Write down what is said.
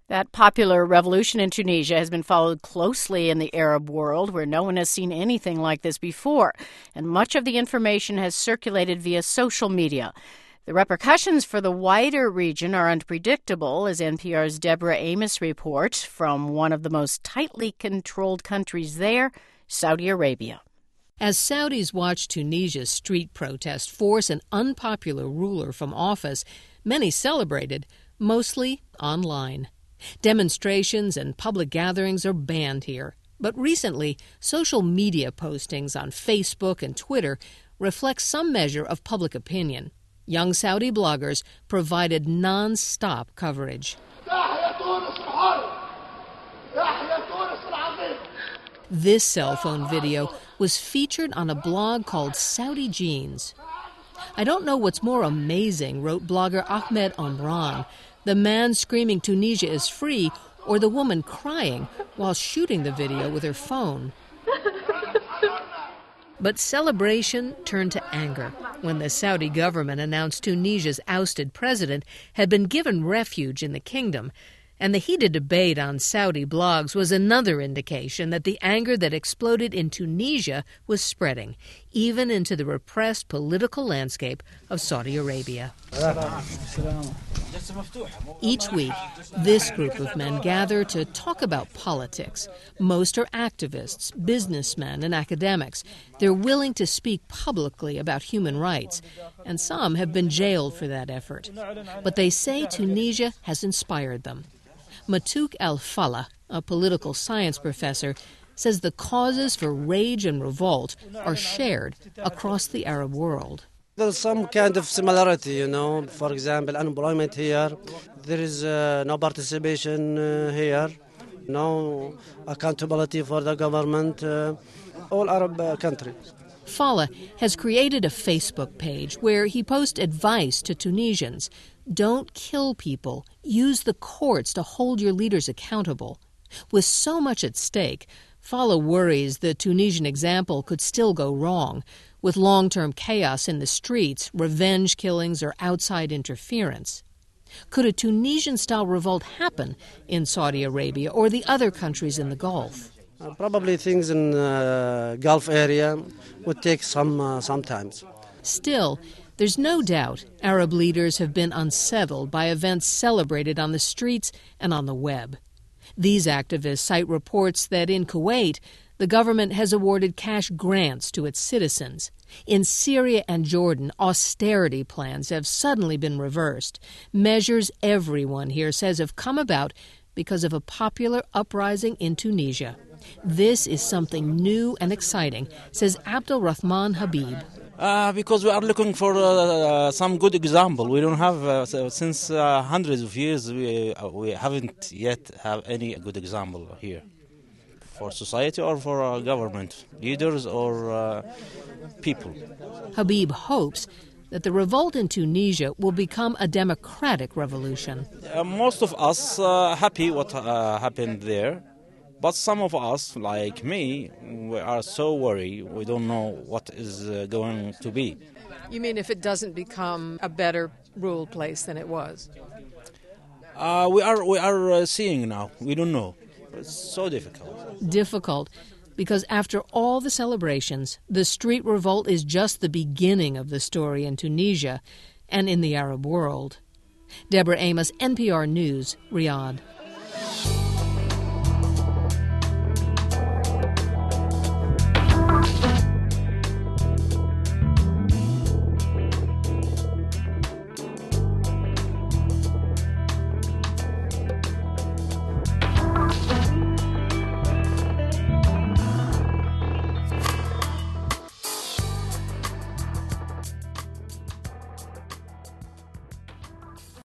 That popular revolution in Tunisia has been followed closely in the Arab world, where no one has seen anything like this before, and much of the information has circulated via social media. The repercussions for the wider region are unpredictable, as NPR's Deborah Amos reports from one of the most tightly controlled countries there, Saudi Arabia. As Saudis watch Tunisia's street protest force an unpopular ruler from office, many celebrated, mostly online. Demonstrations and public gatherings are banned here. But recently, social media postings on Facebook and Twitter reflect some measure of public opinion. Young Saudi bloggers provided non-stop coverage. This cell phone video was featured on a blog called Saudi Genes. I don't know what's more amazing, wrote blogger Ahmed Omran, the man screaming Tunisia is free or the woman crying while shooting the video with her phone. But celebration turned to anger when the Saudi government announced Tunisia's ousted president had been given refuge in the kingdom. And the heated debate on Saudi blogs was another indication that the anger that exploded in Tunisia was spreading, even into the repressed political landscape of Saudi Arabia. Each week, this group of men gather to talk about politics. Most are activists, businessmen, and academics. They're willing to speak publicly about human rights, and some have been jailed for that effort. But they say Tunisia has inspired them. Matouk El-Fallah, a political science professor, says the causes for rage and revolt are shared across the Arab world. There's some kind of similarity, For example, unemployment here. There is no participation here, no accountability for the government, all Arab countries. Fallah has created a Facebook page where he posts advice to Tunisians. Don't kill people. Use the courts to hold your leaders accountable. With so much at stake, Fallah worries the Tunisian example could still go wrong, with long-term chaos in the streets, revenge killings, or outside interference. Could a Tunisian-style revolt happen in Saudi Arabia or the other countries in the Gulf? Probably things in the Gulf area would take some time. Still, there's no doubt Arab leaders have been unsettled by events celebrated on the streets and on the web. These activists cite reports that in Kuwait, the government has awarded cash grants to its citizens. In Syria and Jordan, austerity plans have suddenly been reversed. Measures everyone here says have come about because of a popular uprising in Tunisia. This is something new and exciting, says Abdul Rahman Habib. Because we are looking for some good example. We don't have, since hundreds of years, we haven't yet have any good example here for society or for government, leaders or people. Habib hopes that the revolt in Tunisia will become a democratic revolution. Most of us happy what happened there. But some of us, like me, we are so worried. We don't know what is going to be. You mean if it doesn't become a better ruled place than it was? We are seeing now. We don't know. It's so difficult. Difficult because after all the celebrations, the street revolt is just the beginning of the story in Tunisia and in the Arab world. Deborah Amos, NPR News, Riyadh.